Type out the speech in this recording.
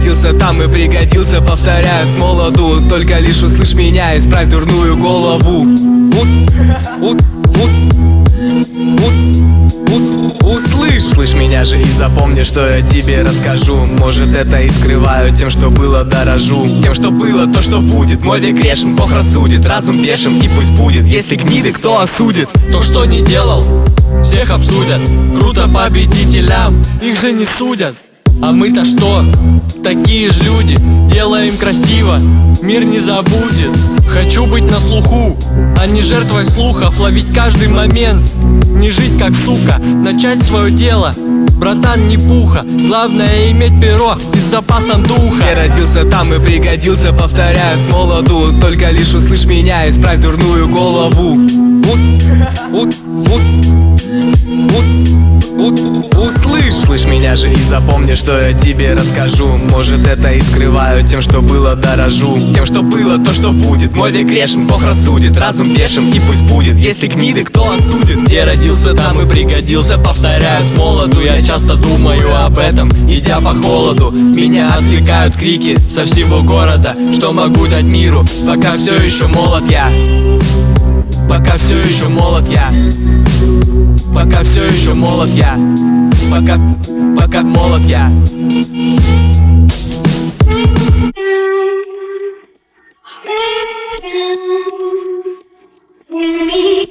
родился там и пригодился, повторяю с молоду. Только лишь услышь меня, исправь дурную голову. Услышь меня же и запомни, что я тебе расскажу. Может, это и скрываю тем, что было, дорожу. Тем, что было, то, что будет. Мой век грешен, Бог рассудит, разум бешен, и пусть будет. Если гниды, кто осудит? То, что не делал, всех обсудят. Круто победителям, их же не судят. А мы-то что? Такие же люди, делаем красиво, мир не забудет. Хочу быть на слуху, а не жертвой слухов. Ловить каждый момент, не жить как сука. Начать свое дело, братан, не пуха. Главное иметь перо и с запасом духа. Я родился там и пригодился, повторяю с молоду. Только лишь услышь меня, исправь дурную голову. Услышь меня же и запомни, что я тебе расскажу. Может, это и скрываю тем, что было, дорожу. Тем, что было, то, что будет. Мой век грешен, Бог рассудит, разум бешен, и пусть будет. Если гниды, кто осудит? Где родился, там и пригодился, повторяю с молоду. Я часто думаю об этом, идя по холоду. Меня отвлекают крики со всего города. Что могу дать миру, пока все еще молод я. Пока все еще молод я. Пока все еще молод я. Пока молод я. Stay with me.